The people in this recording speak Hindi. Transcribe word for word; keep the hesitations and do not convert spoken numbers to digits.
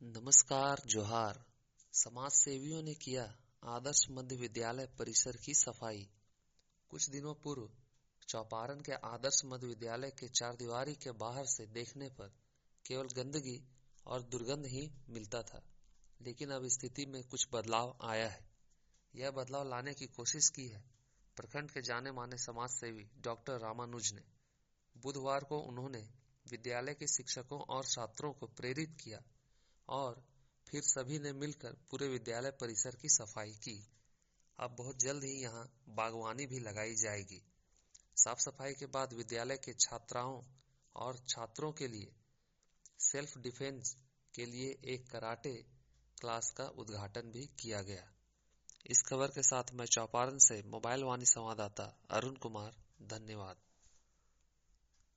नमस्कार जोहार। समाज सेवियों ने किया आदर्श मध्य विद्यालय परिसर की सफाई। कुछ दिनों पूर्व चौपारण के आदर्श मध्य विद्यालय के चार दीवारी के बाहर से देखने पर केवल गंदगी और दुर्गंध ही मिलता था, लेकिन अब स्थिति में कुछ बदलाव आया है। यह बदलाव लाने की कोशिश की है प्रखंड के जाने माने समाज सेवी डॉक्टर रामानुज ने। बुधवार को उन्होंने विद्यालय के शिक्षकों और छात्रों को प्रेरित किया और फिर सभी ने मिलकर पूरे विद्यालय परिसर की सफाई की। अब बहुत जल्द ही यहाँ बागवानी भी लगाई जाएगी। साफ सफाई के बाद विद्यालय के छात्राओं और छात्रों के लिए सेल्फ डिफेंस के लिए एक कराटे क्लास का उद्घाटन भी किया गया। इस खबर के साथ मैं चौपारण से मोबाइल वाणी संवाददाता अरुण कुमार, धन्यवाद।